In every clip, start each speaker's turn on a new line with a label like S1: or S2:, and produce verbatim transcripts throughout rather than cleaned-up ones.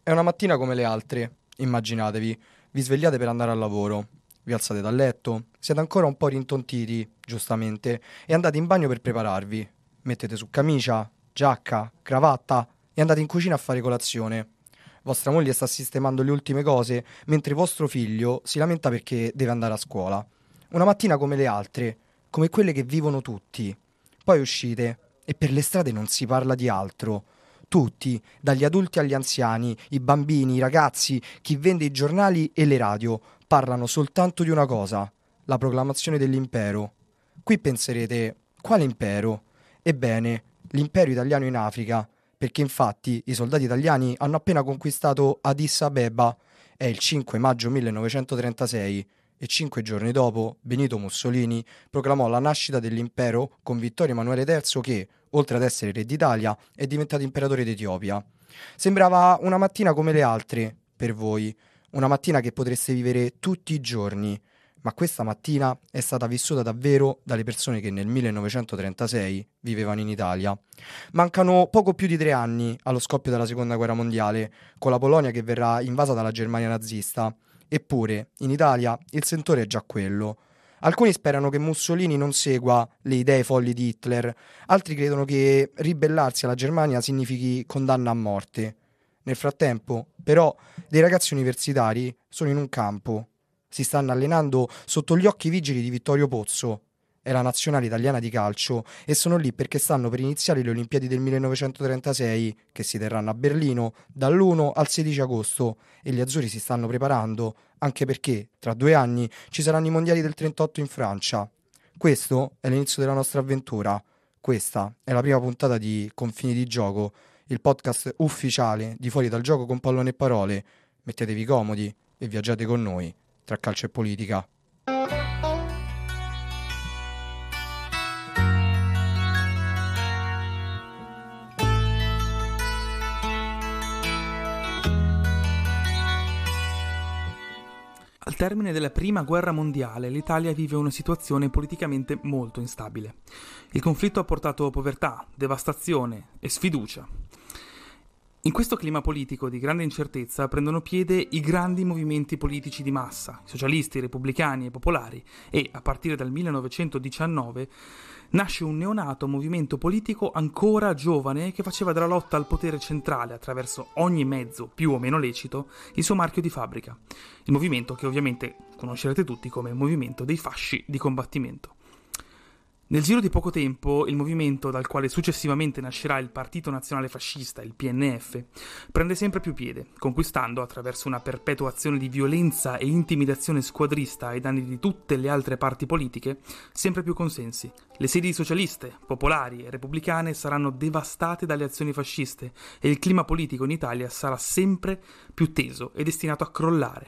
S1: È una mattina come le altre, immaginatevi. Vi svegliate per andare al lavoro, vi alzate dal letto, siete ancora un po' rintontiti, giustamente, e andate in bagno per prepararvi. Mettete su camicia, giacca, cravatta e andate in cucina a fare colazione. Vostra moglie sta sistemando le ultime cose, mentre vostro figlio si lamenta perché deve andare a scuola. Una mattina come le altre, come quelle che vivono tutti. Poi uscite e per le strade non si parla di altro. Tutti, dagli adulti agli anziani, i bambini, i ragazzi, chi vende i giornali e le radio, parlano soltanto di una cosa, la proclamazione dell'impero. Qui penserete, quale impero? Ebbene, l'impero italiano in Africa, perché infatti i soldati italiani hanno appena conquistato Addis Abeba, è il cinque maggio millenovecentotrentasei, e cinque giorni dopo Benito Mussolini proclamò la nascita dell'impero con Vittorio Emanuele terzo che, oltre ad essere re d'Italia, è diventato imperatore d'Etiopia. Sembrava una mattina come le altre, per voi, una mattina che potreste vivere tutti i giorni, ma questa mattina è stata vissuta davvero dalle persone che nel millenovecentotrentasei vivevano in Italia. Mancano poco più di tre anni allo scoppio della Seconda Guerra Mondiale, con la Polonia che verrà invasa dalla Germania nazista. Eppure, in Italia, il sentore è già quello. Alcuni sperano che Mussolini non segua le idee folli di Hitler, altri credono che ribellarsi alla Germania significhi condanna a morte. Nel frattempo, però, dei ragazzi universitari sono in un campo. Si stanno allenando sotto gli occhi vigili di Vittorio Pozzo. È la nazionale italiana di calcio e sono lì perché stanno per iniziare le Olimpiadi del millenovecentotrentasei che si terranno a Berlino dall'primo al sedici agosto e gli azzurri si stanno preparando anche perché tra due anni ci saranno i mondiali del trentotto in Francia. Questo è l'inizio della nostra avventura. Questa è la prima puntata di Confini di Gioco, il podcast ufficiale di Fuori dal Gioco con Pallone e Parole. Mettetevi comodi e viaggiate con noi tra calcio e politica.
S2: Al termine della prima guerra mondiale, l'Italia vive una situazione politicamente molto instabile. Il conflitto ha portato povertà, devastazione e sfiducia. In questo clima politico di grande incertezza prendono piede i grandi movimenti politici di massa, i socialisti, i repubblicani e i popolari, e, a partire dal millenovecentodiciannove, nasce un neonato movimento politico ancora giovane che faceva della lotta al potere centrale attraverso ogni mezzo, più o meno lecito, il suo marchio di fabbrica. Il movimento che ovviamente conoscerete tutti come Movimento dei Fasci di Combattimento. Nel giro di poco tempo, il movimento dal quale successivamente nascerà il Partito Nazionale Fascista, il P N F, prende sempre più piede, conquistando, attraverso una perpetuazione di violenza e intimidazione squadrista ai danni di tutte le altre parti politiche, sempre più consensi. Le sedi socialiste, popolari e repubblicane saranno devastate dalle azioni fasciste e il clima politico in Italia sarà sempre più teso e destinato a crollare.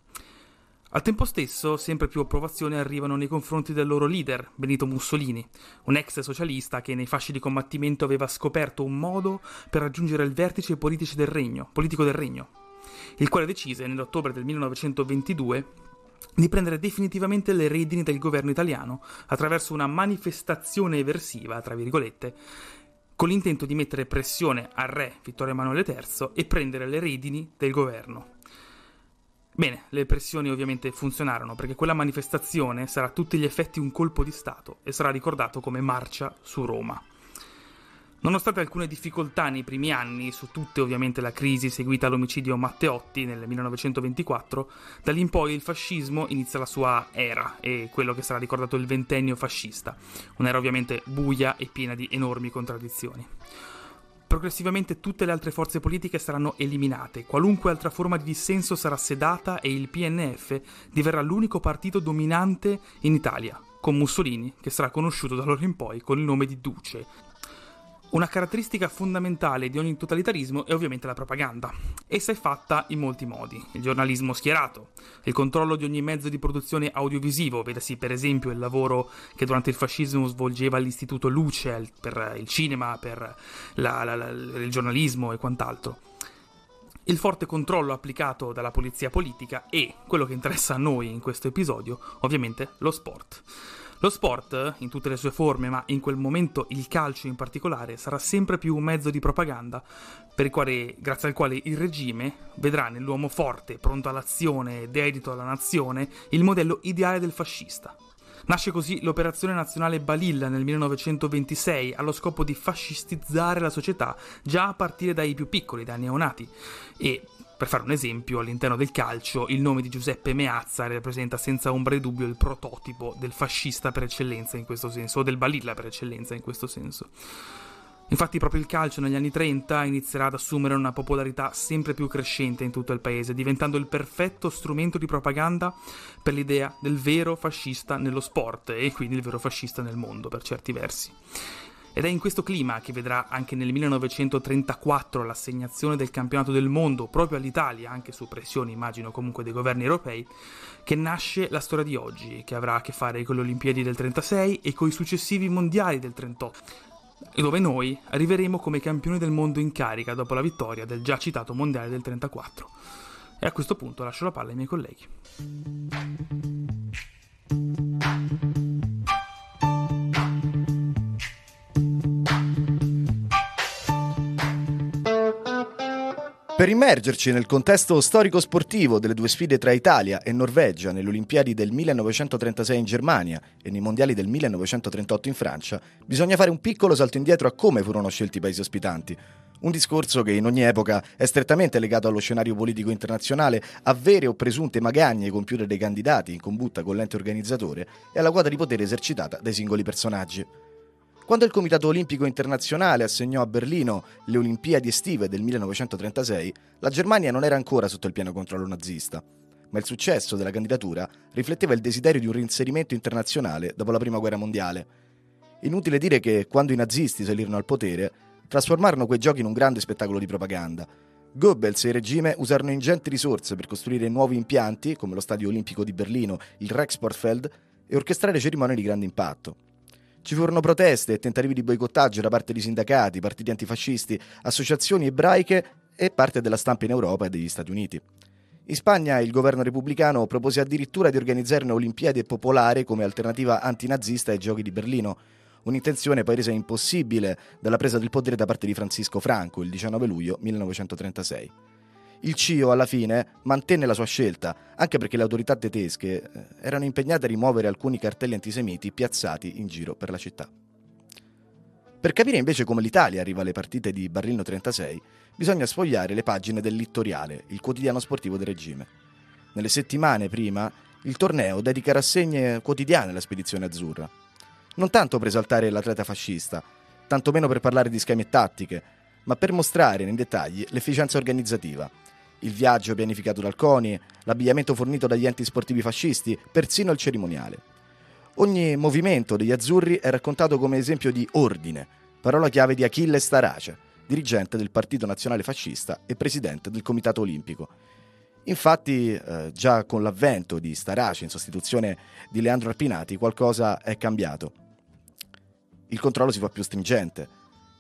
S2: Al tempo stesso, sempre più approvazioni arrivano nei confronti del loro leader, Benito Mussolini, un ex socialista che nei fasci di combattimento aveva scoperto un modo per raggiungere il vertice politici del regno, politico del regno, il quale decise, nell'ottobre del millenovecentoventidue, di prendere definitivamente le redini del governo italiano attraverso una manifestazione eversiva, tra virgolette, con l'intento di mettere pressione al re Vittorio Emanuele terzo e prendere le redini del governo. Bene, le pressioni ovviamente funzionarono perché quella manifestazione sarà a tutti gli effetti un colpo di Stato e sarà ricordato come Marcia su Roma. Nonostante alcune difficoltà nei primi anni, su tutte ovviamente la crisi seguita all'omicidio Matteotti nel millenovecentoventiquattro, da lì in poi il fascismo inizia la sua era e quello che sarà ricordato il ventennio fascista, un'era ovviamente buia e piena di enormi contraddizioni. Progressivamente tutte le altre forze politiche saranno eliminate, qualunque altra forma di dissenso sarà sedata e il P N F diverrà l'unico partito dominante in Italia, con Mussolini, che sarà conosciuto da allora in poi con il nome di Duce. Una caratteristica fondamentale di ogni totalitarismo è ovviamente la propaganda. Essa è fatta in molti modi. Il giornalismo schierato, il controllo di ogni mezzo di produzione audiovisivo, vedasi per esempio il lavoro che durante il fascismo svolgeva l'Istituto Luce per il cinema, per la, la, la, il giornalismo e quant'altro. Il forte controllo applicato dalla polizia politica e, quello che interessa a noi in questo episodio, ovviamente lo sport. Lo sport, in tutte le sue forme, ma in quel momento il calcio in particolare, sarà sempre più un mezzo di propaganda per il quale, grazie al quale il regime vedrà nell'uomo forte, pronto all'azione e dedito alla nazione, il modello ideale del fascista. Nasce così l'Operazione Nazionale Balilla nel millenovecentoventisei allo scopo di fascistizzare la società già a partire dai più piccoli, dai neonati. E, per fare un esempio, all'interno del calcio il nome di Giuseppe Meazza rappresenta senza ombra di dubbio il prototipo del fascista per eccellenza in questo senso, o del Balilla per eccellenza in questo senso. Infatti proprio il calcio negli anni trenta inizierà ad assumere una popolarità sempre più crescente in tutto il paese, diventando il perfetto strumento di propaganda per l'idea del vero fascista nello sport e quindi il vero fascista nel mondo per certi versi. Ed è in questo clima che vedrà anche nel millenovecentotrentaquattro l'assegnazione del campionato del mondo proprio all'Italia, anche su pressioni immagino comunque dei governi europei, che nasce la storia di oggi, che avrà a che fare con le Olimpiadi del trentasei e con i successivi mondiali del trentotto, dove noi arriveremo come campioni del mondo in carica dopo la vittoria del già citato mondiale del trentaquattro. E a questo punto lascio la palla ai miei colleghi.
S3: Per immergerci nel contesto storico-sportivo delle due sfide tra Italia e Norvegia nelle Olimpiadi del millenovecentotrentasei in Germania e nei Mondiali del millenovecentotrentotto in Francia, bisogna fare un piccolo salto indietro a come furono scelti i paesi ospitanti. Un discorso che in ogni epoca è strettamente legato allo scenario politico internazionale, a vere o presunte magagne compiute dai candidati in combutta con l'ente organizzatore e alla quota di potere esercitata dai singoli personaggi. Quando il Comitato Olimpico Internazionale assegnò a Berlino le Olimpiadi estive del millenovecentotrentasei, la Germania non era ancora sotto il pieno controllo nazista, ma il successo della candidatura rifletteva il desiderio di un reinserimento internazionale dopo la Prima Guerra Mondiale. Inutile dire che, quando i nazisti salirono al potere, trasformarono quei giochi in un grande spettacolo di propaganda. Goebbels e il regime usarono ingenti risorse per costruire nuovi impianti, come lo Stadio Olimpico di Berlino, il Reichssportfeld, e orchestrare cerimonie di grande impatto. Ci furono proteste e tentativi di boicottaggio da parte di sindacati, partiti antifascisti, associazioni ebraiche e parte della stampa in Europa e degli Stati Uniti. In Spagna il governo repubblicano propose addirittura di organizzare una Olimpiade popolare come alternativa antinazista ai Giochi di Berlino, un'intenzione poi resa impossibile dalla presa del potere da parte di Francisco Franco il diciannove luglio millenovecentotrentasei. Il C I O alla fine mantenne la sua scelta, anche perché le autorità tedesche erano impegnate a rimuovere alcuni cartelli antisemiti piazzati in giro per la città. Per capire invece come l'Italia arriva alle partite di Berlino trentasei, bisogna sfogliare le pagine del Littoriale, il quotidiano sportivo del regime. Nelle settimane prima, il torneo dedica rassegne quotidiane alla spedizione azzurra. Non tanto per esaltare l'atleta fascista, tanto meno per parlare di schemi e tattiche, ma per mostrare nei dettagli l'efficienza organizzativa. Il viaggio pianificato dal CONI, l'abbigliamento fornito dagli enti sportivi fascisti, persino il cerimoniale. Ogni movimento degli azzurri è raccontato come esempio di ordine, parola chiave di Achille Starace, dirigente del Partito Nazionale Fascista e presidente del Comitato Olimpico. Infatti, eh, già con l'avvento di Starace in sostituzione di Leandro Arpinati, qualcosa è cambiato. Il controllo si fa più stringente.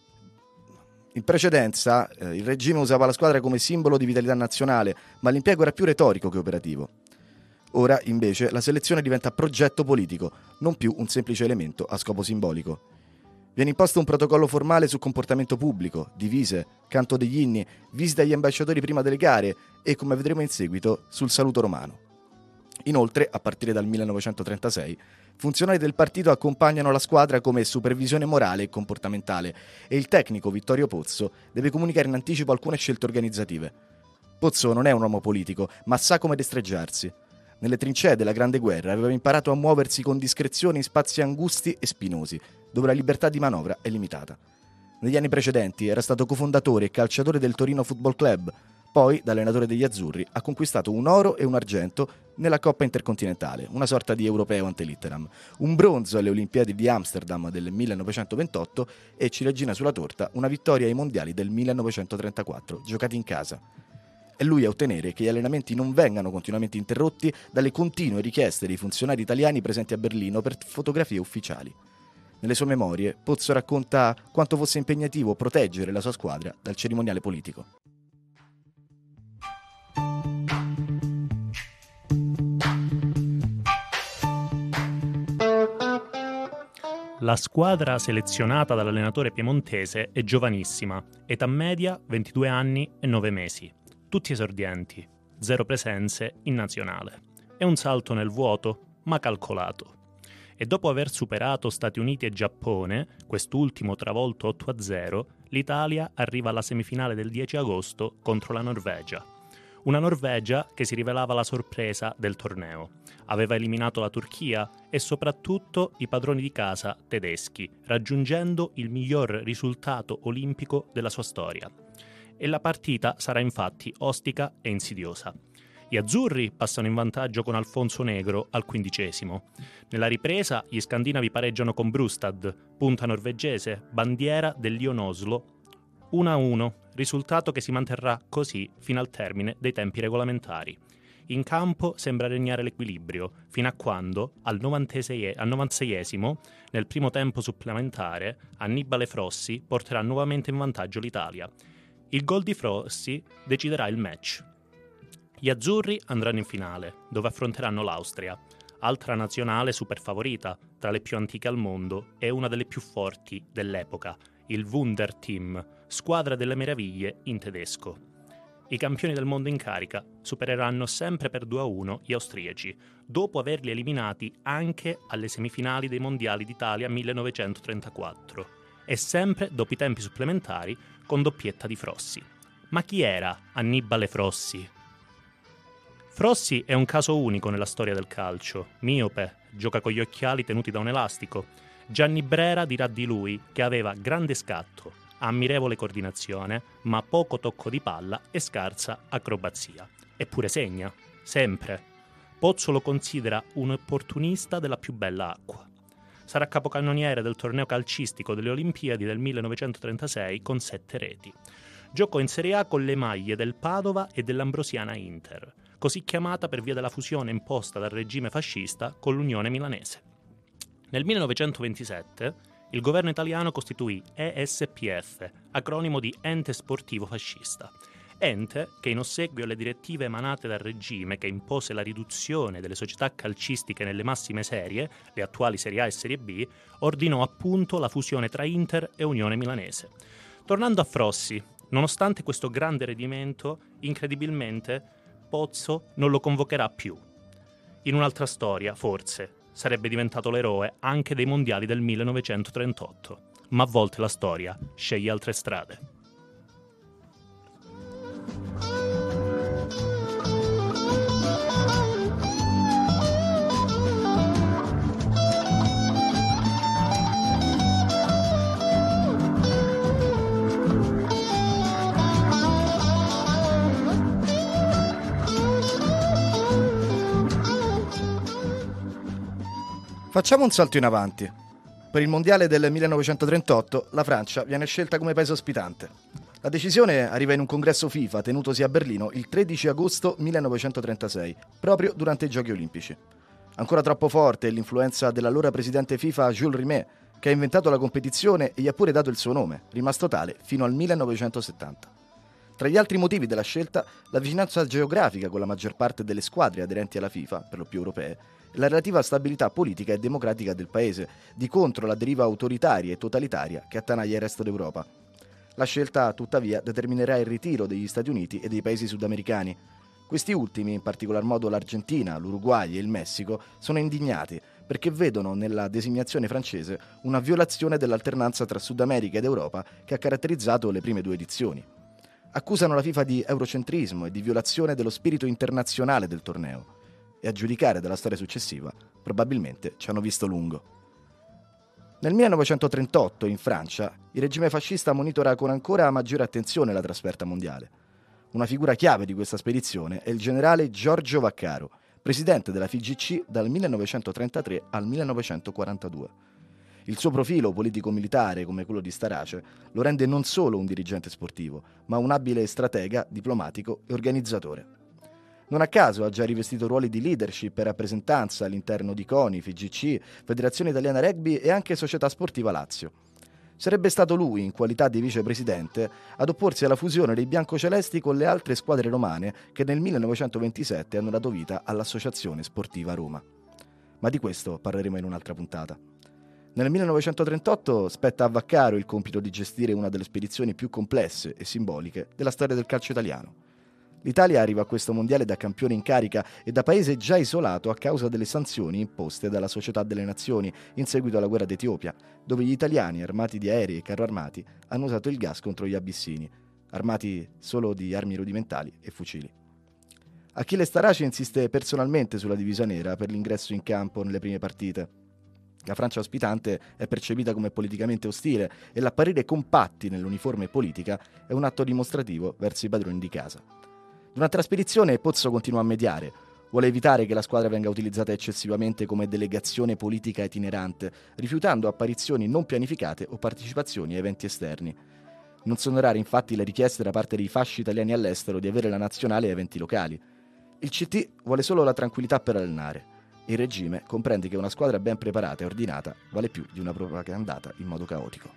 S3: In precedenza, eh, il regime usava la squadra come simbolo di vitalità nazionale, ma l'impiego era più retorico che operativo. Ora, invece, la selezione diventa progetto politico, non più un semplice elemento a scopo simbolico. Viene imposto un protocollo formale sul comportamento pubblico, divise, canto degli inni, visita agli ambasciatori prima delle gare e, come vedremo in seguito, sul saluto romano. Inoltre, a partire dal millenovecentotrentasei, funzionari del partito accompagnano la squadra come supervisione morale e comportamentale e il tecnico Vittorio Pozzo deve comunicare in anticipo alcune scelte organizzative. Pozzo non è un uomo politico, ma sa come destreggiarsi. Nelle trincee della Grande Guerra aveva imparato a muoversi con discrezione in spazi angusti e spinosi, dove la libertà di manovra è limitata. Negli anni precedenti era stato cofondatore e calciatore del Torino Football Club, poi, da allenatore degli azzurri, ha conquistato un oro e un argento nella Coppa Intercontinentale, una sorta di europeo ante litteram, un bronzo alle Olimpiadi di Amsterdam del millenovecentoventotto e, ciliegina sulla torta, una vittoria ai mondiali del millenovecentotrentaquattro, giocati in casa. È lui a ottenere che gli allenamenti non vengano continuamente interrotti dalle continue richieste dei funzionari italiani presenti a Berlino per fotografie ufficiali. Nelle sue memorie, Pozzo racconta quanto fosse impegnativo proteggere la sua squadra dal cerimoniale politico.
S4: La squadra selezionata dall'allenatore piemontese è giovanissima, età media ventidue anni e nove mesi. Tutti esordienti, zero presenze in nazionale. È un salto nel vuoto, ma calcolato. E dopo aver superato Stati Uniti e Giappone, quest'ultimo travolto otto a zero, l'Italia arriva alla semifinale del dieci agosto contro la Norvegia. Una Norvegia che si rivelava la sorpresa del torneo. Aveva eliminato la Turchia e soprattutto i padroni di casa tedeschi, raggiungendo il miglior risultato olimpico della sua storia. E la partita sarà infatti ostica e insidiosa. Gli azzurri passano in vantaggio con Alfonso Negro al quindicesimo. Nella ripresa gli scandinavi pareggiano con Brustad, punta norvegese, bandiera del Lion Oslo, uno a uno, risultato che si manterrà così fino al termine dei tempi regolamentari. In campo sembra regnare l'equilibrio, fino a quando, al novantaseiesimo, nel primo tempo supplementare, Annibale Frossi porterà nuovamente in vantaggio l'Italia. Il gol di Frossi deciderà il match. Gli azzurri andranno in finale, dove affronteranno l'Austria, altra nazionale super favorita, tra le più antiche al mondo e una delle più forti dell'epoca, il Wunderteam, squadra delle meraviglie in tedesco. I campioni del mondo in carica supereranno sempre per due a uno gli austriaci, dopo averli eliminati anche alle semifinali dei Mondiali d'Italia millenovecentotrentaquattro, e sempre dopo i tempi supplementari con doppietta di Frossi. Ma chi era Annibale Frossi? Frossi è un caso unico nella storia del calcio, miope, gioca con gli occhiali tenuti da un elastico. Gianni Brera dirà di lui che aveva grande scatto, ammirevole coordinazione, ma poco tocco di palla e scarsa acrobazia. Eppure segna, sempre. Pozzo lo considera un opportunista della più bella acqua. Sarà capocannoniere del torneo calcistico delle Olimpiadi del millenovecentotrentasei con sette reti. Giocò in Serie A con le maglie del Padova e dell'Ambrosiana Inter, così chiamata per via della fusione imposta dal regime fascista con l'Unione Milanese. Nel millenovecentoventisette il governo italiano costituì E S P F, acronimo di Ente Sportivo Fascista. Ente che, in ossequio alle direttive emanate dal regime che impose la riduzione delle società calcistiche nelle massime serie, le attuali Serie A e Serie B, ordinò appunto la fusione tra Inter e Unione Milanese. Tornando a Frossi, nonostante questo grande rendimento, incredibilmente Pozzo non lo convocherà più. In un'altra storia, forse, sarebbe diventato l'eroe anche dei mondiali del millenovecentotrentotto, ma a volte la storia sceglie altre strade.
S3: Facciamo un salto in avanti. Per il mondiale del millenovecentotrentotto la Francia viene scelta come paese ospitante. La decisione arriva in un congresso FIFA tenutosi a Berlino il tredici agosto millenovecentotrentasei, proprio durante i Giochi Olimpici. Ancora troppo forte è l'influenza dell'allora presidente FIFA Jules Rimet, che ha inventato la competizione e gli ha pure dato il suo nome, rimasto tale fino al millenovecentosettanta. Tra gli altri motivi della scelta, la vicinanza geografica con la maggior parte delle squadre aderenti alla FIFA, per lo più europee, e la relativa stabilità politica e democratica del paese, di contro la deriva autoritaria e totalitaria che attanaglia il resto d'Europa. La scelta, tuttavia, determinerà il ritiro degli Stati Uniti e dei paesi sudamericani. Questi ultimi, in particolar modo l'Argentina, l'Uruguay e il Messico, sono indignati perché vedono nella designazione francese una violazione dell'alternanza tra Sud America ed Europa che ha caratterizzato le prime due edizioni. Accusano la FIFA di eurocentrismo e di violazione dello spirito internazionale del torneo, e a giudicare dalla storia successiva, probabilmente ci hanno visto lungo. Nel millenovecentotrentotto, in Francia, il regime fascista monitora con ancora maggiore attenzione la trasferta mondiale. Una figura chiave di questa spedizione è il generale Giorgio Vaccaro, presidente della F I G C dal millenovecentotrentatré al millenovecentoquarantadue. Il suo profilo politico-militare, come quello di Starace, lo rende non solo un dirigente sportivo, ma un abile stratega, diplomatico e organizzatore. Non a caso ha già rivestito ruoli di leadership e rappresentanza all'interno di CONI, F I G C, Federazione Italiana Rugby e anche Società Sportiva Lazio. Sarebbe stato lui, in qualità di vicepresidente, ad opporsi alla fusione dei biancocelesti con le altre squadre romane che nel millenovecentoventisette hanno dato vita all'Associazione Sportiva Roma. Ma di questo parleremo in un'altra puntata. Nel millenovecentotrentotto spetta a Vaccaro il compito di gestire una delle spedizioni più complesse e simboliche della storia del calcio italiano. L'Italia arriva a questo mondiale da campione in carica e da paese già isolato a causa delle sanzioni imposte dalla Società delle Nazioni in seguito alla guerra d'Etiopia, dove gli italiani, armati di aerei e carroarmati, hanno usato il gas contro gli abissini, armati solo di armi rudimentali e fucili. Achille Starace insiste personalmente sulla divisa nera per l'ingresso in campo nelle prime partite. La Francia ospitante è percepita come politicamente ostile e l'apparire compatti nell'uniforme politica è un atto dimostrativo verso i padroni di casa. Durante la spedizione Pozzo continua a mediare, vuole evitare che la squadra venga utilizzata eccessivamente come delegazione politica itinerante, rifiutando apparizioni non pianificate o partecipazioni a eventi esterni. Non sono rare infatti le richieste da parte dei fasci italiani all'estero di avere la nazionale a eventi locali. Il C T vuole solo la tranquillità per allenare. Il regime comprende che una squadra ben preparata e ordinata vale più di una propagandata in modo caotico.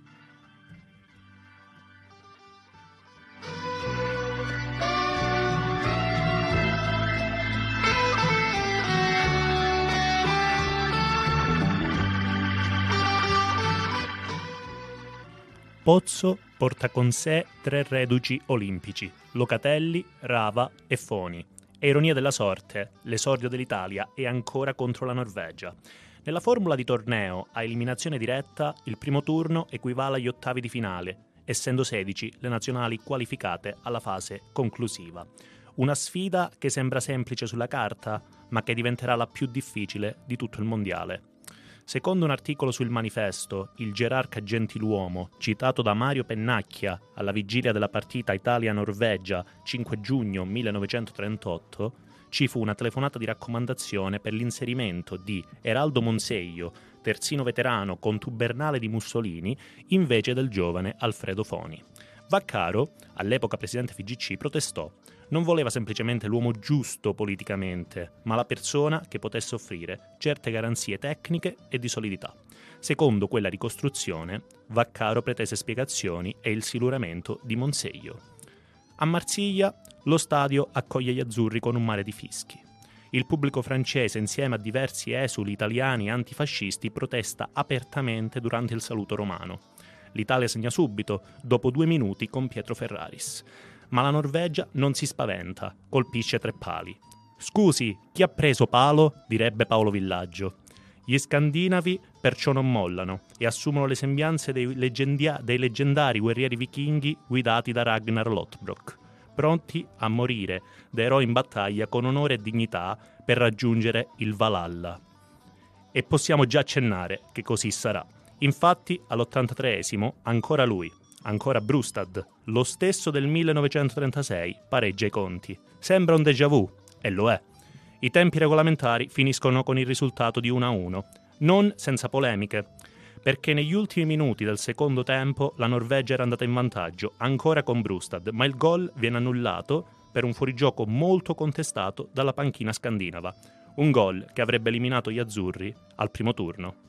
S4: Pozzo porta con sé tre reduci olimpici, Locatelli, Rava e Foni. È ironia della sorte, l'esordio dell'Italia è ancora contro la Norvegia. Nella formula di torneo a eliminazione diretta, il primo turno equivale agli ottavi di finale, essendo sedici le nazionali qualificate alla fase conclusiva. Una sfida che sembra semplice sulla carta, ma che diventerà la più difficile di tutto il mondiale. Secondo un articolo sul Manifesto, il gerarca gentiluomo, citato da Mario Pennacchia alla vigilia della partita Italia-Norvegia cinque giugno millenovecentotrentotto, ci fu una telefonata di raccomandazione per l'inserimento di Eraldo Monseglio, terzino veterano contubernale di Mussolini, invece del giovane Alfredo Foni. Vaccaro, all'epoca presidente F I G C, protestò. Non voleva semplicemente l'uomo giusto politicamente, ma la persona che potesse offrire certe garanzie tecniche e di solidità. Secondo quella ricostruzione, Vaccaro pretese spiegazioni e il siluramento di Monseglio. A Marsiglia, lo stadio accoglie gli azzurri con un mare di fischi. Il pubblico francese, insieme a diversi esuli italiani antifascisti, protesta apertamente durante il saluto romano. L'Italia segna subito, dopo due minuti con Pietro Ferraris. Ma la Norvegia non si spaventa, colpisce tre pali. «Scusi, chi ha preso palo?» direbbe Paolo Villaggio. Gli scandinavi perciò non mollano e assumono le sembianze dei, leggendia- dei leggendari guerrieri vichinghi guidati da Ragnar Lothbrok, pronti a morire da eroi in battaglia con onore e dignità per raggiungere il Valhalla. E possiamo già accennare che così sarà. Infatti, all'ottantatreesimo, ancora lui, ancora Brustad, lo stesso del millenovecentotrentasei, pareggia i conti. Sembra un déjà vu, e lo è. I tempi regolamentari finiscono con il risultato di uno a uno, non senza polemiche, perché negli ultimi minuti del secondo tempo la Norvegia era andata in vantaggio, ancora con Brustad, ma il gol viene annullato per un fuorigioco molto contestato dalla panchina scandinava. Un gol che avrebbe eliminato gli azzurri al primo turno.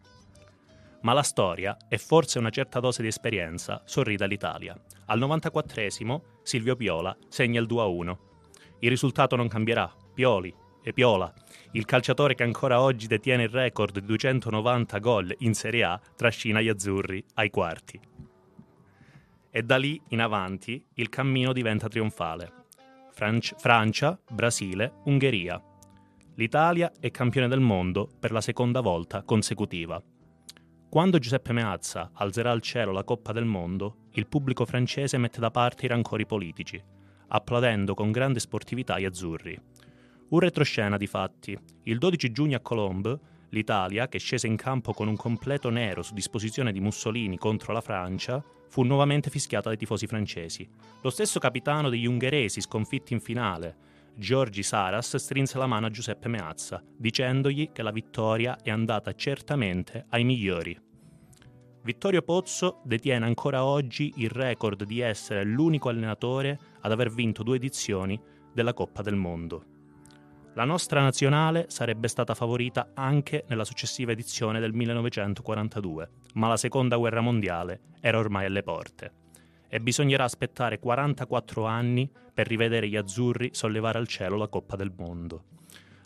S4: Ma la storia, e forse una certa dose di esperienza, sorride all'Italia. Al novantaquattresimo Silvio Piola segna il due a uno. Il risultato non cambierà. Pioli e Piola, il calciatore che ancora oggi detiene il record di duecentonovanta gol in Serie A, trascina gli azzurri ai quarti. E da lì in avanti il cammino diventa trionfale. Franci- Francia, Brasile, Ungheria. L'Italia è campione del mondo per la seconda volta consecutiva. Quando Giuseppe Meazza alzerà al cielo la Coppa del Mondo, il pubblico francese mette da parte i rancori politici, applaudendo con grande sportività gli azzurri. Un retroscena, difatti. Il dodici giugno a Colombes, l'Italia, che scese in campo con un completo nero su disposizione di Mussolini contro la Francia, fu nuovamente fischiata dai tifosi francesi. Lo stesso capitano degli ungheresi sconfitti in finale, Giorgi Saras, strinse la mano a Giuseppe Meazza, dicendogli che la vittoria è andata certamente ai migliori. Vittorio Pozzo detiene ancora oggi il record di essere l'unico allenatore ad aver vinto due edizioni della Coppa del Mondo. La nostra nazionale sarebbe stata favorita anche nella successiva edizione del millenovecentoquarantadue, ma la Seconda Guerra Mondiale era ormai alle porte. E bisognerà aspettare quarantaquattro anni per rivedere gli azzurri sollevare al cielo la Coppa del Mondo.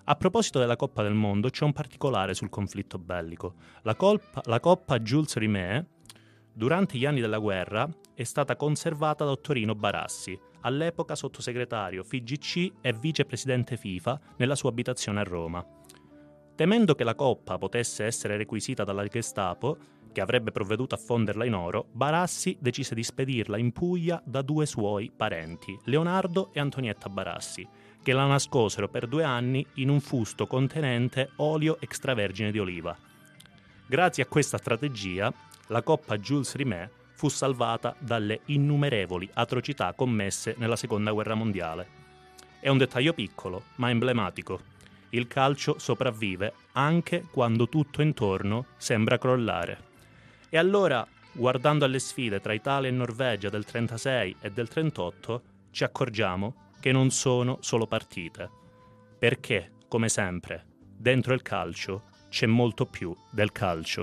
S4: A proposito della Coppa del Mondo, c'è un particolare sul conflitto bellico. La, colpa, la Coppa Jules Rimet, durante gli anni della guerra, è stata conservata da Ottorino Barassi, all'epoca sottosegretario F I G C e vicepresidente FIFA, nella sua abitazione a Roma. Temendo che la Coppa potesse essere requisita dalla Gestapo, che avrebbe provveduto a fonderla in oro, Barassi decise di spedirla in Puglia da due suoi parenti, Leonardo e Antonietta Barassi, che la nascosero per due anni in un fusto contenente olio extravergine di oliva. Grazie a questa strategia, la Coppa Jules Rimet fu salvata dalle innumerevoli atrocità commesse nella Seconda Guerra Mondiale. È un dettaglio piccolo, ma emblematico. Il calcio sopravvive anche quando tutto intorno sembra crollare. E allora, guardando alle sfide tra Italia e Norvegia del trentasei e del trentotto, ci accorgiamo che non sono solo partite. Perché, come sempre, dentro il calcio c'è molto più del calcio.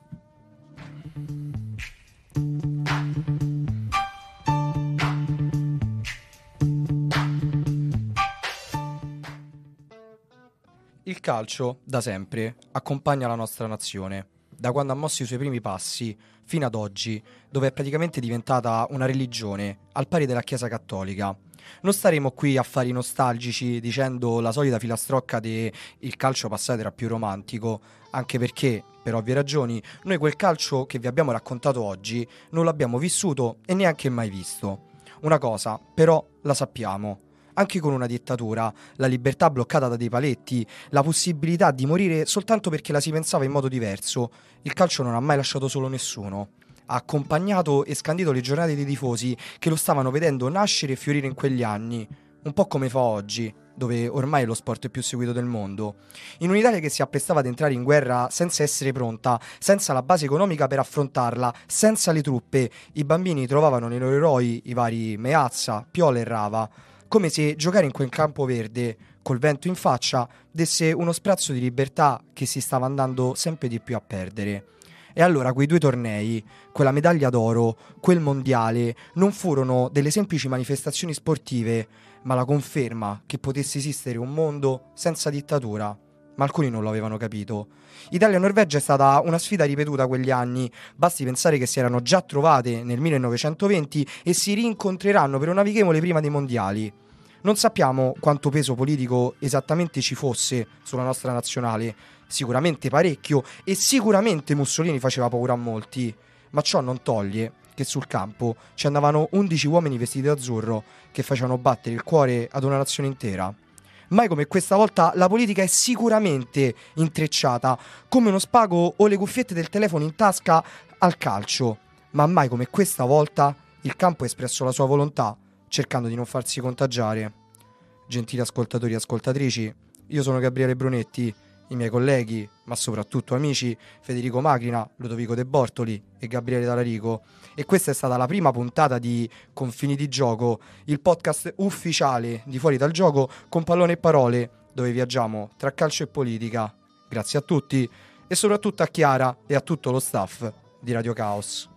S1: Il calcio, da sempre, accompagna la nostra nazione, da quando ha mosso i suoi primi passi fino ad oggi, dove è praticamente diventata una religione, al pari della Chiesa Cattolica. Non staremo qui a fare i nostalgici dicendo la solita filastrocca che il calcio passato era più romantico, anche perché, per ovvie ragioni, noi quel calcio che vi abbiamo raccontato oggi non l'abbiamo vissuto e neanche mai visto. Una cosa, però, la sappiamo. Anche con una dittatura, la libertà bloccata da dei paletti, la possibilità di morire soltanto perché la si pensava in modo diverso, il calcio non ha mai lasciato solo nessuno. Ha accompagnato e scandito le giornate dei tifosi che lo stavano vedendo nascere e fiorire in quegli anni, un po' come fa oggi, dove ormai è lo sport più seguito del mondo. In un'Italia che si apprestava ad entrare in guerra senza essere pronta, senza la base economica per affrontarla, senza le truppe, i bambini trovavano nei loro eroi i vari Meazza, Piola e Rava, come se giocare in quel campo verde, col vento in faccia, desse uno sprazzo di libertà che si stava andando sempre di più a perdere. E allora quei due tornei, quella medaglia d'oro, quel mondiale, non furono delle semplici manifestazioni sportive, ma la conferma che potesse esistere un mondo senza dittatura. Ma alcuni non lo avevano capito. Italia-Norvegia è stata una sfida ripetuta quegli anni, basti pensare che si erano già trovate nel millenovecentoventi e si rincontreranno per un amichevole prima dei mondiali. Non sappiamo quanto peso politico esattamente ci fosse sulla nostra nazionale, sicuramente parecchio e sicuramente Mussolini faceva paura a molti, ma ciò non toglie che sul campo ci andavano undici uomini vestiti d'azzurro che facevano battere il cuore ad una nazione intera. Mai come questa volta la politica è sicuramente intrecciata, come uno spago o le cuffiette del telefono in tasca al calcio, ma mai come questa volta il campo ha espresso la sua volontà, cercando di non farsi contagiare. Gentili ascoltatori e ascoltatrici, io sono Gabriele Brunetti, i miei colleghi, ma soprattutto amici, Federico Macrina, Ludovico De Bortoli e Gabriele Talarico. E questa è stata la prima puntata di Confini di Gioco, il podcast ufficiale di Fuori dal Gioco con pallone e parole, dove viaggiamo tra calcio e politica. Grazie a tutti e soprattutto a Chiara e a tutto lo staff di Radio Caos.